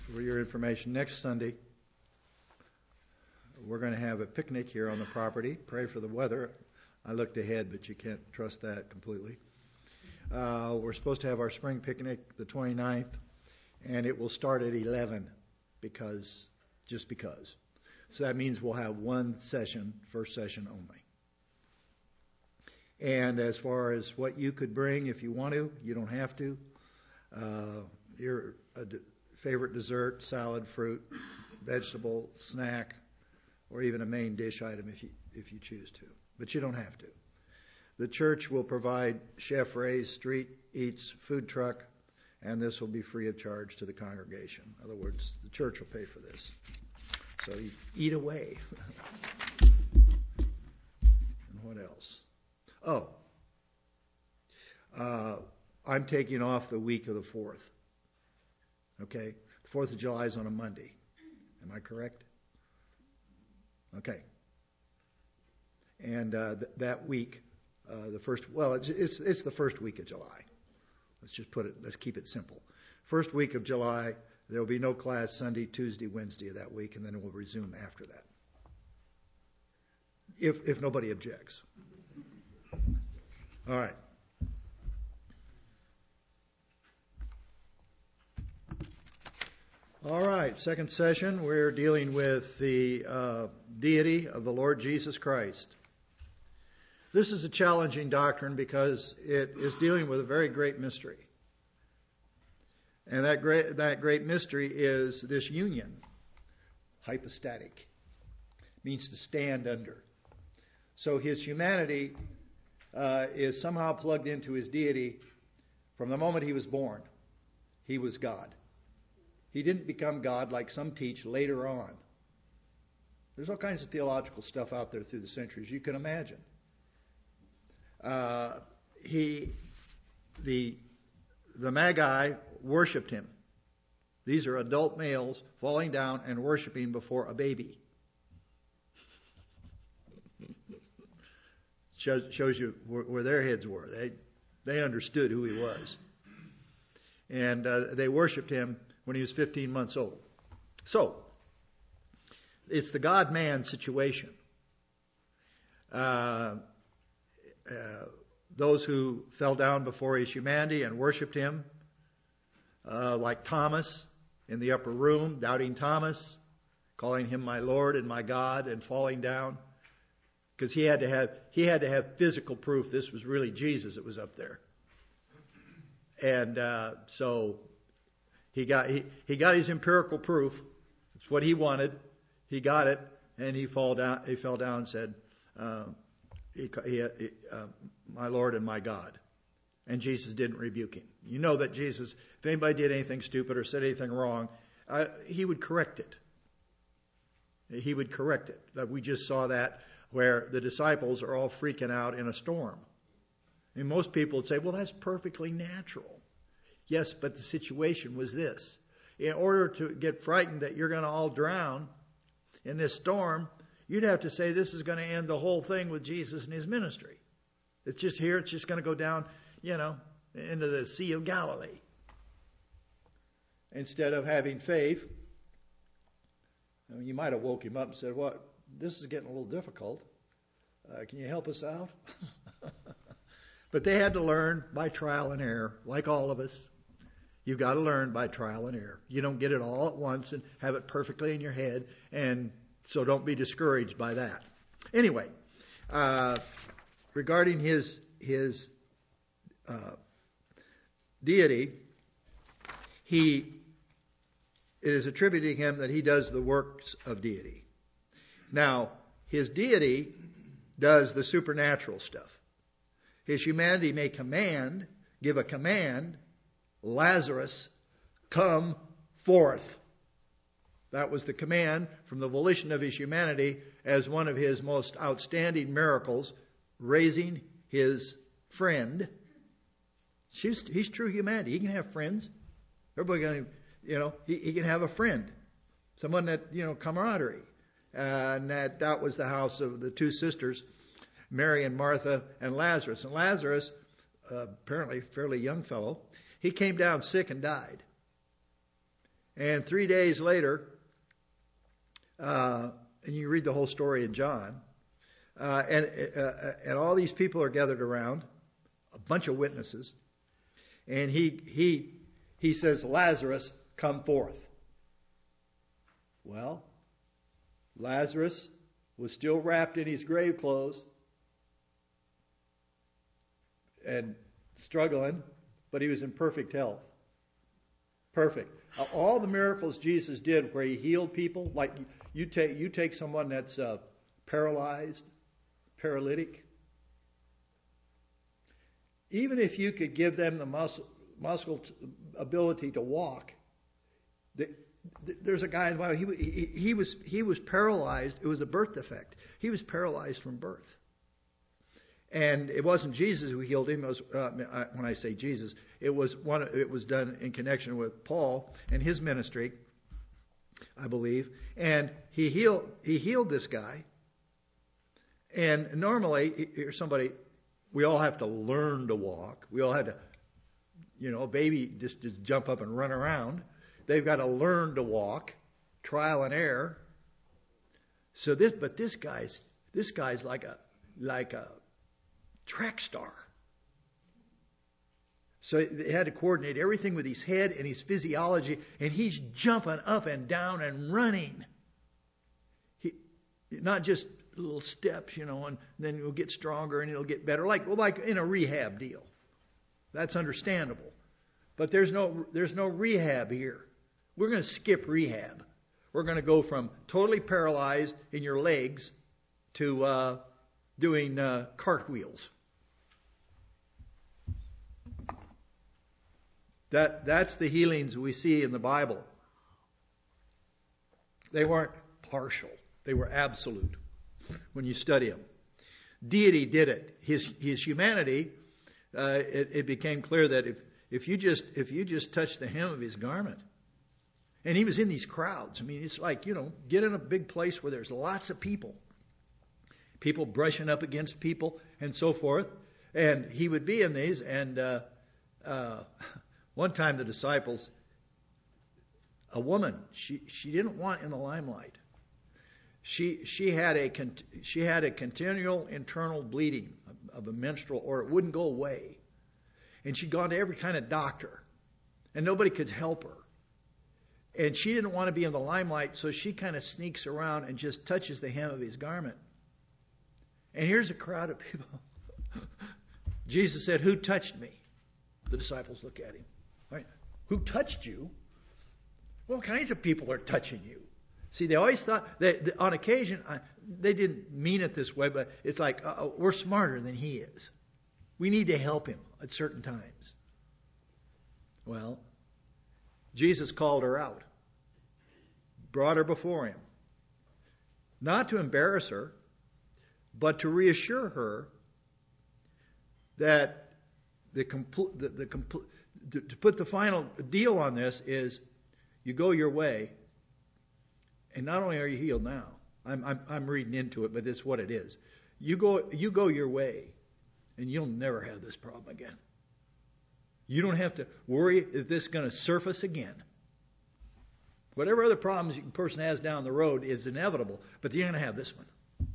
for your information, next Sunday, we're going to have a picnic here on the property. Pray for the weather. I looked ahead, but you can't trust that completely. We're supposed to have our spring picnic the 29th, and it will start at 11 just because. So that means we'll have one session, first session only. And as far as what you could bring, if you want to, you don't have to. Your favorite dessert, salad, fruit, vegetable, snack, or even a main dish item if you choose to. But you don't have to. The church will provide Chef Ray's Street Eats food truck, and this will be free of charge to the congregation. In other words, the church will pay for this. So you eat away. And what else? I'm taking off the week of the 4th. Okay? The 4th of July is on a Monday. Am I correct? Okay. And that week, it's the first week of July. Let's keep it simple. First week of July, there will be no class Sunday, Tuesday, Wednesday of that week, and then it will resume after that. If nobody objects. All right. All right, second session, we're dealing with the deity of the Lord Jesus Christ. This is a challenging doctrine because it is dealing with a very great mystery. And that great mystery is this union, hypostatic, means to stand under. So his humanity is somehow plugged into his deity from the moment he was born. He was God. He didn't become God like some teach later on. There's all kinds of theological stuff out there through the centuries you can imagine. The Magi worshipped him. These are adult males falling down and worshiping before a baby. Shows you where their heads were. They understood who he was. And they worshipped him when he was 15 months old. So, it's the God-man situation. Those who fell down before his humanity and worshipped him, like Thomas in the upper room, doubting Thomas, calling him my Lord and my God, and falling down, because he had to have physical proof this was really Jesus that was up there. And so he got his empirical proof. It's what he wanted. He got it, and he fell down and said, my Lord and my God. And Jesus didn't rebuke him. You know that Jesus, if anybody did anything stupid or said anything wrong, he would correct it. He would correct it. We just saw that where the disciples are all freaking out in a storm. And most people would say, well, that's perfectly natural. Yes, but the situation was this. In order to get frightened that you're going to all drown in this storm, you'd have to say this is going to end the whole thing with Jesus and his ministry. It's just here. It's just going to go down, into the Sea of Galilee. Instead of having faith, you might have woke him up and said, "What? This is getting a little difficult. Can you help us out?" But they had to learn by trial and error, like all of us. You've got to learn by trial and error. You don't get it all at once and have it perfectly in your head, and so don't be discouraged by that. Anyway, regarding his deity, it is attributing him that he does the works of deity. Now, his deity does the supernatural stuff. His humanity may give a command, Lazarus, come forth. That was the command from the volition of his humanity as one of his most outstanding miracles, raising his friend. He's true humanity. He can have friends. Everybody can, he can have a friend. Someone that, camaraderie. And that was the house of the two sisters, Mary and Martha and Lazarus. And Lazarus, apparently a fairly young fellow, he came down sick and died. And 3 days later, and you read the whole story in John, and all these people are gathered around, a bunch of witnesses, and he says, Lazarus, come forth. Well, Lazarus was still wrapped in his grave clothes and struggling, but he was in perfect health. Perfect. All the miracles Jesus did where he healed people, like you take someone that's paralyzed, paralytic, even if you could give them the muscle ability to walk, there's a guy in the Bible, he was paralyzed. It was a birth defect. He was paralyzed from birth. And it wasn't Jesus who healed him. It was, when I say Jesus, it was done in connection with Paul and his ministry, I believe. And he healed this guy. And normally, here's somebody, we all have to learn to walk. We all had to, a baby just jump up and run around. They've got to learn to walk, trial and error. So this guy's like a track star. So they had to coordinate everything with his head and his physiology, and he's jumping up and down and running. Not just little steps, and then he'll get stronger and it'll get better, like in a rehab deal. That's understandable. But there's no rehab here. We're going to skip rehab. We're going to go from totally paralyzed in your legs to doing cartwheels. That's the healings we see in the Bible. They weren't partial. They were absolute when you study them. Deity did it. His humanity, it became clear that if you just touch the hem of his garment, and he was in these crowds. I mean, it's like, get in a big place where there's lots of people brushing up against people and so forth. And he would be in these. And one time the disciples, a woman, she didn't want in the limelight. She had a continual internal bleeding of a menstrual, or it wouldn't go away. And she'd gone to every kind of doctor, and nobody could help her. And she didn't want to be in the limelight, so she kind of sneaks around and just touches the hem of his garment. And here's a crowd of people. Jesus said, "Who touched me?" The disciples look at him. Right? Who touched you? Well, all kinds of people are touching you. See, they always thought that on occasion, they didn't mean it this way, but it's like, we're smarter than he is. We need to help him at certain times. Well, Jesus called her out, brought her before him, not to embarrass her, but to reassure her that to put the final deal on this is, you go your way, and not only are you healed now, I'm reading into it, but it's what it is. You go your way, and you'll never have this problem again. You don't have to worry if this is going to surface again. Whatever other problems a person has down the road is inevitable, but you're going to have this one.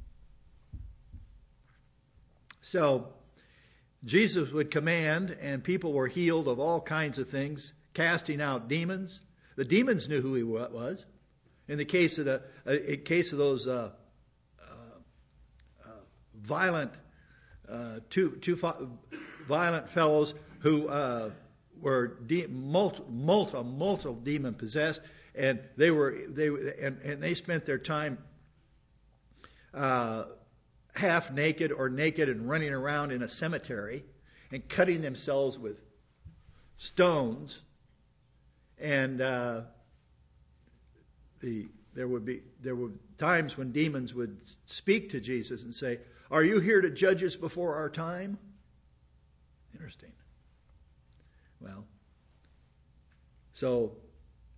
So, Jesus would command, and people were healed of all kinds of things, casting out demons. The demons knew who he was. In the case of those violent, two violent fellows who were multiple demon possessed, and they spent their time half naked or naked and running around in a cemetery and cutting themselves with stones. And there were times when demons would speak to Jesus and say, "Are you here to judge us before our time?" Interesting. Well, so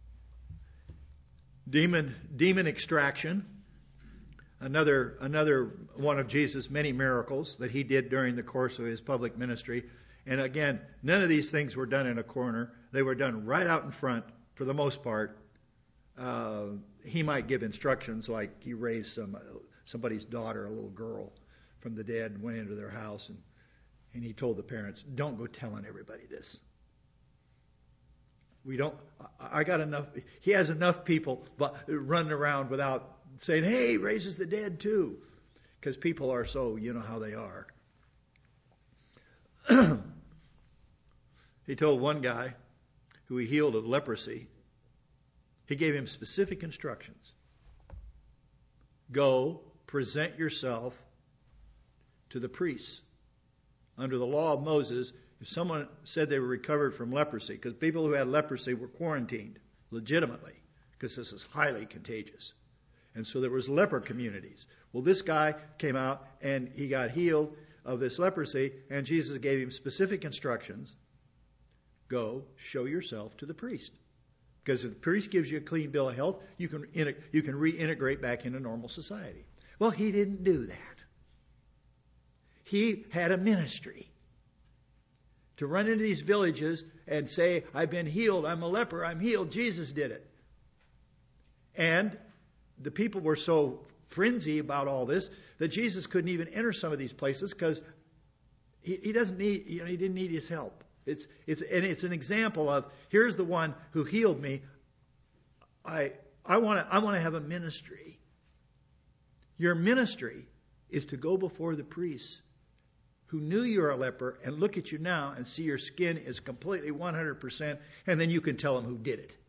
demon extraction, another one of Jesus' many miracles that he did during the course of his public ministry. And again, none of these things were done in a corner. They were done right out in front for the most part. he might give instructions like he raised somebody's daughter, a little girl, from the dead and went into their house and he told the parents, don't go telling everybody this. I got enough, he has enough people running around without saying, hey, he raises the dead too. Because people are so, you know how they are. He told one guy who he healed of leprosy, he gave him specific instructions. Go, present yourself to the priests. Under the law of Moses, if someone said they were recovered from leprosy, because people who had leprosy were quarantined legitimately, because this is highly contagious. And so there was leper communities. Well, this guy came out and he got healed of this leprosy, and Jesus gave him specific instructions. Go, show yourself to the priest. Because if the priest gives you a clean bill of health, you can reintegrate back into normal society. Well, he didn't do that. He had a ministry to run into these villages and say, I've been healed, I'm a leper, I'm healed, Jesus did it. And the people were so frenzy about all this that Jesus couldn't even enter some of these places because he doesn't need, he didn't need his help. It's an example of, here's the one who healed me. I want to have a ministry. Your ministry is to go before the priests who knew you're a leper and look at you now and see your skin is completely 100%, and then you can tell them who did it.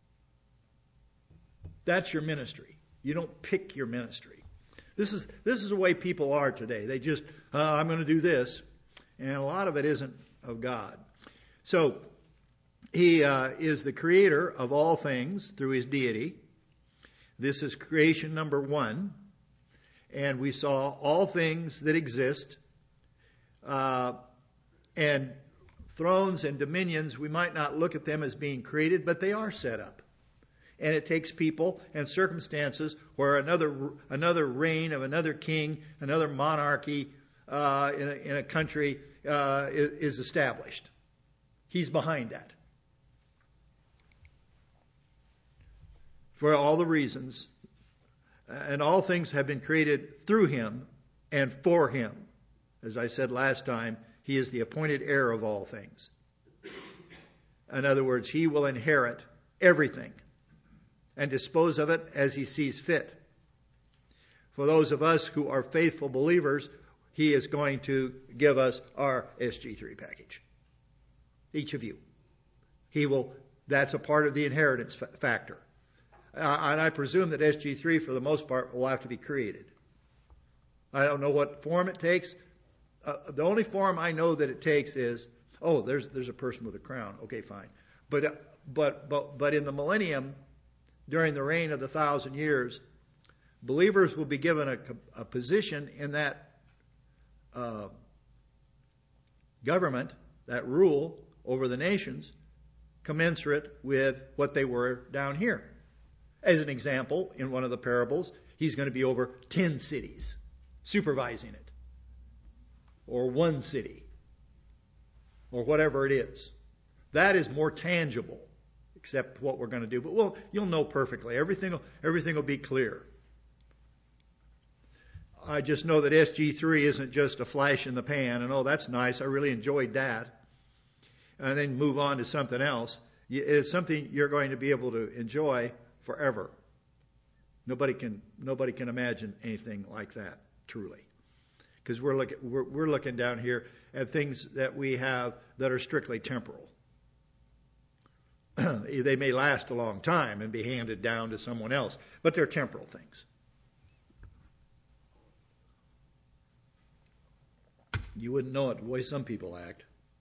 That's your ministry. You don't pick your ministry. This is the way people are today. They just, I'm going to do this. And a lot of it isn't of God. So, he is the creator of all things through his deity. This is creation number 1. And we saw all things that exist. And thrones and dominions, we might not look at them as being created, but they are set up. And it takes people and circumstances where another reign of another king, another monarchy in a country is established. He's behind that. For all the reasons. And all things have been created through him and for him. As I said last time, he is the appointed heir of all things. In other words, he will inherit everything and dispose of it as he sees fit. For those of us who are faithful believers, he is going to give us our SG3 package. Each of you. That's a part of the inheritance factor. And I presume that SG3, for the most part, will have to be created. I don't know what form it takes. The only form I know that it takes is, there's a person with a crown. Okay, fine. But in the millennium, during the reign of the 1,000 years, believers will be given a position in that government, that rule over the nations, commensurate with what they were down here. As an example, in one of the parables, he's going to be over 10 cities, supervising it. Or one city. Or whatever it is. That is more tangible, except what we're going to do. But you'll know perfectly. Everything will be clear. I just know that SG3 isn't just a flash in the pan, and that's nice, I really enjoyed that. And then move on to something else. It's something you're going to be able to enjoy forever. Nobody can imagine anything like that, truly. Because we're looking down here at things that we have that are strictly temporal. They may last a long time and be handed down to someone else, but they're temporal things. You wouldn't know it the way some people act.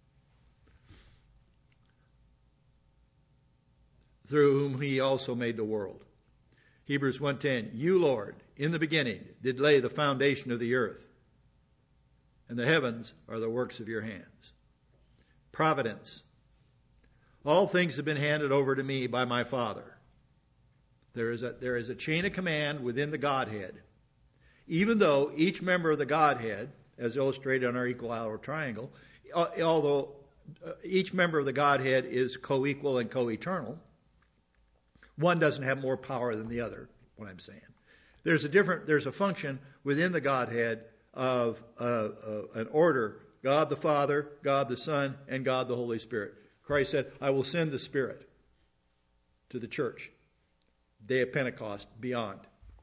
Through whom he also made the world. Hebrews 1:10, you, Lord, in the beginning did lay the foundation of the earth, and the heavens are the works of your hands. Providence. All things have been handed over to me by my Father. There is a chain of command within the Godhead. Even though each member of the Godhead, as illustrated on our equilateral triangle, although each member of the Godhead is co-equal and co-eternal, One doesn't have more power than the other, what I'm saying. There's a function within the Godhead of an order: God the Father, God the Son, and God the Holy Spirit. Christ said, I will send the Spirit to the church. Day of Pentecost, beyond.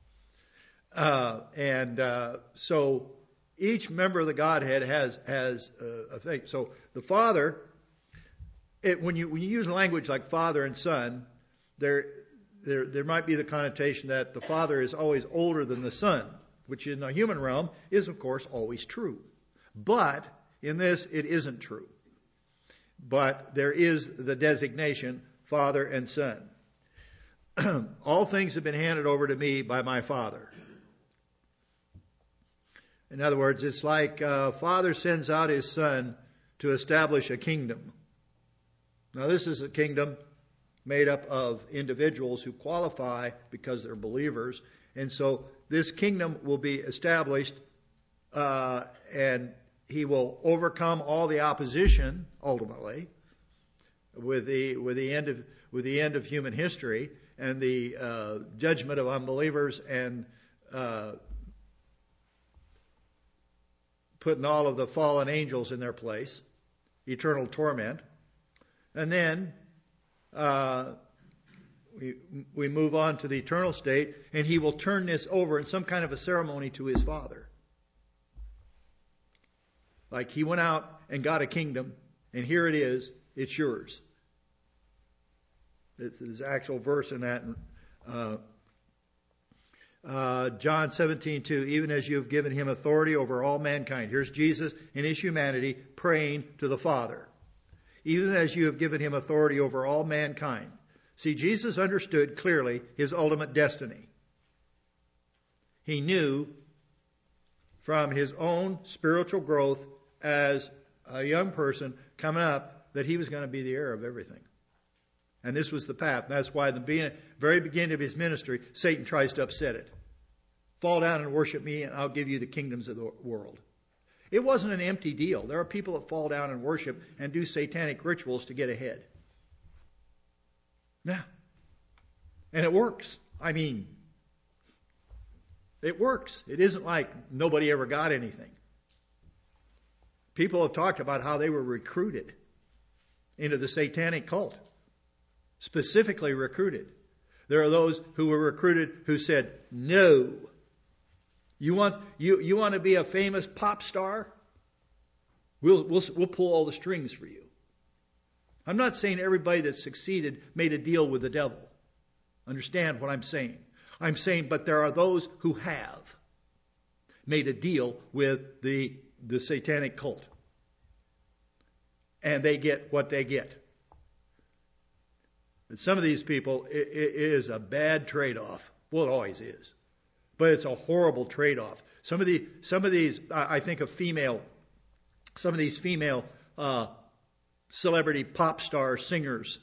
So each member of the Godhead has a thing. So the Father, when you use language like Father and Son, there might be the connotation that the Father is always older than the Son, which in the human realm is, of course, always true. But in this, it isn't true. But there is the designation Father and Son. All things have been handed over to me by my Father. In other words, it's like Father sends out his Son to establish a kingdom. Now, this is a kingdom made up of individuals who qualify because they're believers. And so this kingdom will be established, and he will overcome all the opposition, ultimately, with the end of human history and the judgment of unbelievers, and putting all of the fallen angels in their place, eternal torment. And then we move on to the eternal state, and he will turn this over in some kind of a ceremony to his Father. Like he went out and got a kingdom, and here it is, it's yours. There's an actual verse in that. John 17:2, even as you have given him authority over all mankind. Here's Jesus in his humanity praying to the Father. Even as you have given him authority over all mankind. See, Jesus understood clearly his ultimate destiny. He knew from his own spiritual growth as a young person coming up that he was going to be the heir of everything. And this was the path. That's why at the very beginning of his ministry, Satan tries to upset it. Fall down and worship me, and I'll give you the kingdoms of the world. It wasn't an empty deal. There are people that fall down and worship and do satanic rituals to get ahead. Yeah. And it works. I mean, it works. It isn't like nobody ever got anything. People have talked about how they were recruited into the satanic cult. Specifically recruited. There are those who were recruited who said, no. You want to be a famous pop star? We'll pull all the strings for you. I'm not saying everybody that succeeded made a deal with the devil. Understand what I'm saying. I'm saying, but there are those who have made a deal with the satanic cult. And they get what they get. And some of these people, it is a bad trade-off. Well, it always is. But it's a horrible trade-off. Some of these, I think of some of these female celebrity pop star singers.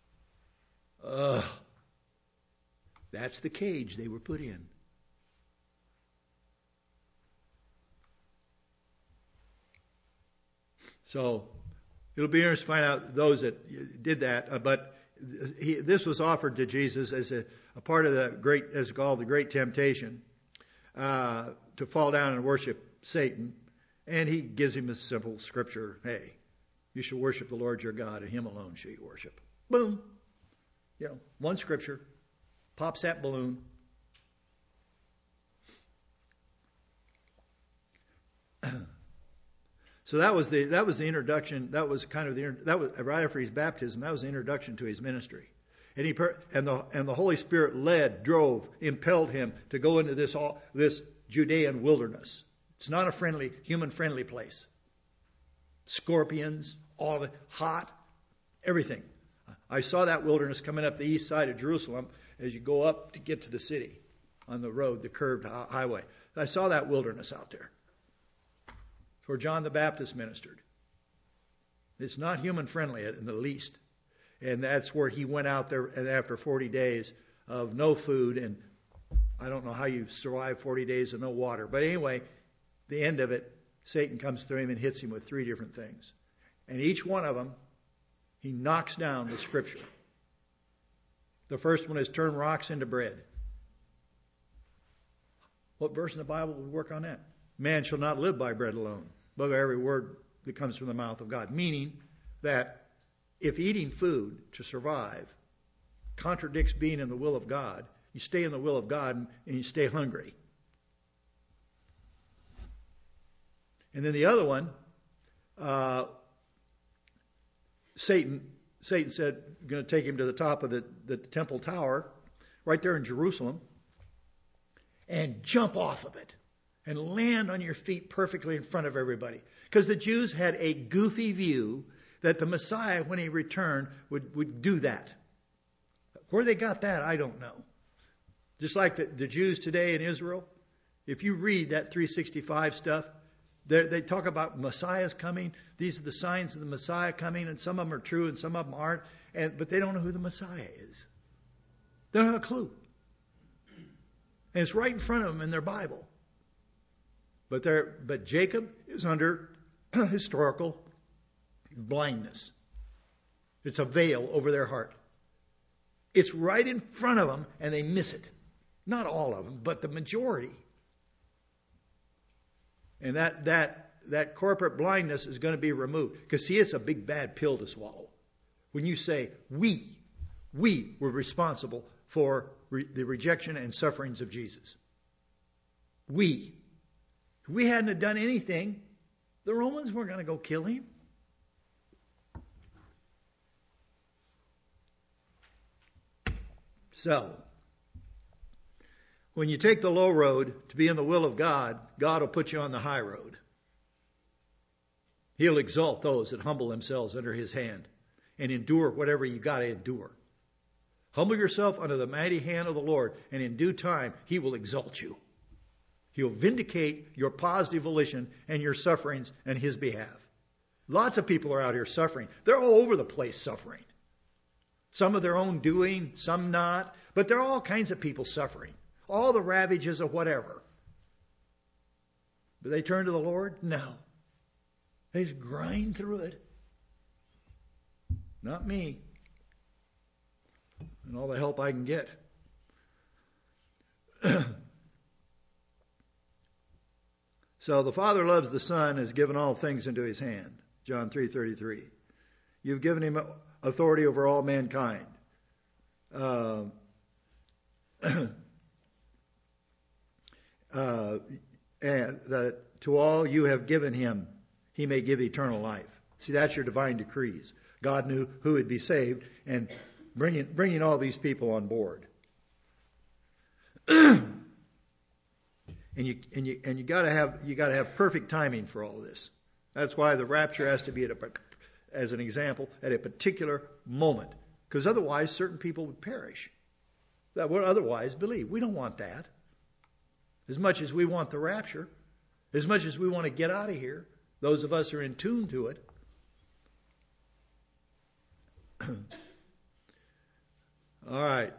That's the cage they were put in. So it'll be interesting to find out those that did that. But this was offered to Jesus as a part of the great, as called the Great Temptation, to fall down and worship Satan. And he gives him a simple scripture. Hey, you shall worship the Lord your God, and him alone shall you worship. Boom. One scripture. Pops that balloon. So that was the introduction. That was kind of that was right after his baptism. That was the introduction to his ministry, and the Holy Spirit drove, impelled him to go into this Judean wilderness. It's not a human friendly place. Scorpions, all the hot, everything. I saw that wilderness coming up the east side of Jerusalem as you go up to get to the city on the road, the curved highway. I saw that wilderness out there. Where John the Baptist ministered. It's not human friendly in the least. And that's where he went out there, and after 40 days of no food, and I don't know how you survive 40 days of no water. But anyway, the end of it, Satan comes through him and hits him with 3 different things. And each one of them, he knocks down the scripture. The first one is turn rocks into bread. What verse in the Bible would work on that? Man shall not live by bread alone, but by every word that comes from the mouth of God. Meaning that if eating food to survive contradicts being in the will of God, you stay in the will of God and you stay hungry. And then the other one, Satan said, going to take him to the top of the temple tower, right there in Jerusalem, and jump off of it and land on your feet perfectly in front of everybody. Because the Jews had a goofy view that the Messiah, when he returned, would do that. Where they got that, I don't know. Just like the Jews today in Israel, if you read that 365 stuff, they talk about Messiah's coming. These are the signs of the Messiah coming, and some of them are true and some of them aren't. But they don't know who the Messiah is. They don't have a clue. And it's right in front of them in their Bible. But Jacob is under historical blindness. It's a veil over their heart. It's right in front of them, and they miss it. Not all of them, but the majority. And that corporate blindness is going to be removed. Because, see, it's a big bad pill to swallow. When you say, we were responsible for the rejection and sufferings of Jesus. We. If we hadn't have done anything, the Romans weren't going to go kill him. So, when you take the low road to be in the will of God, God will put you on the high road. He'll exalt those that humble themselves under his hand and endure whatever you got to endure. Humble yourself under the mighty hand of the Lord, and in due time, he will exalt you. He'll vindicate your positive volition and your sufferings on his behalf. Lots of people are out here suffering. They're all over the place suffering. Some of their own doing, some not. But there are all kinds of people suffering. All the ravages of whatever. Do they turn to the Lord? No. They just grind through it. Not me. And all the help I can get. So the Father loves the Son, has given all things into his hand. John 3:33. You've given him authority over all mankind. And that to all you have given him, he may give eternal life. See, that's your divine decrees. God knew who would be saved, and bringing all these people on board. And you got to have perfect timing for all of this. That's why the rapture has to be as an example, at a particular moment, because otherwise certain people would perish that would otherwise believe. We don't want that. As much as we want the rapture, as much as we want to get out of here, those of us who are in tune to it. All right.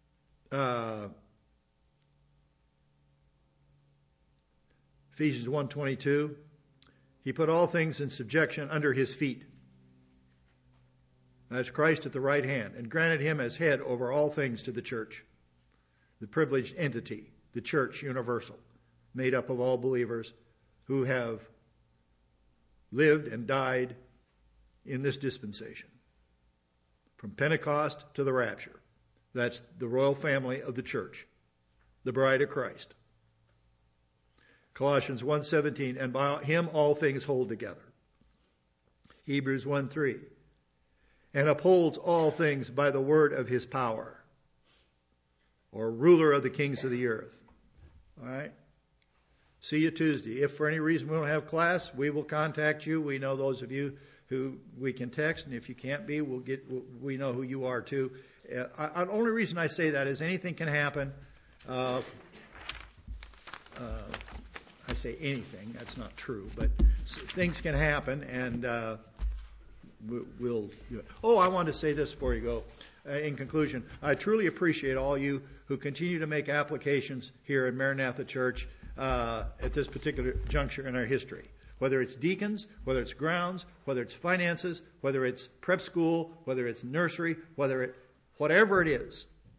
Ephesians 1:22. He put all things in subjection under his feet. That's Christ at the right hand, and granted him as head over all things to the church, the privileged entity, the church universal, made up of all believers who have lived and died in this dispensation. From Pentecost to the rapture. That's the royal family of the church, the bride of Christ. Colossians 1:17, and by him all things hold together. Hebrews 1:3, and upholds all things by the word of his power, or ruler of the kings of the earth. All right? See you Tuesday. If for any reason we don't have class, we will contact you. We know those of you who we can text, and if you can't be, we know who you are too. The only reason I say that is anything can happen. I say anything, that's not true, but things can happen, and we'll do it. Oh, I want to say this before you go. In conclusion, I truly appreciate all you who continue to make applications here at Maranatha Church at this particular juncture in our history. Whether it's deacons, whether it's grounds, whether it's finances, whether it's prep school, whether it's nursery, whatever it is,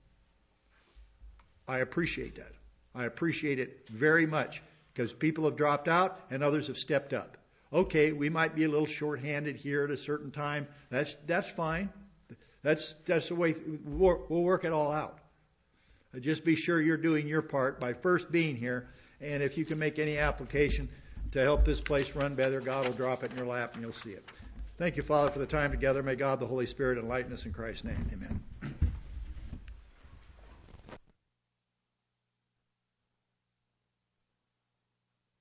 I appreciate that. I appreciate it very much because people have dropped out and others have stepped up. Okay, we might be a little short-handed here at a certain time. That's fine. That's the way we'll work it all out. Just be sure you're doing your part by first being here, and if you can make any application to help this place run better, God will drop it in your lap and you'll see it. Thank you, Father, for the time together. May God, the Holy Spirit, enlighten us in Christ's name. Amen.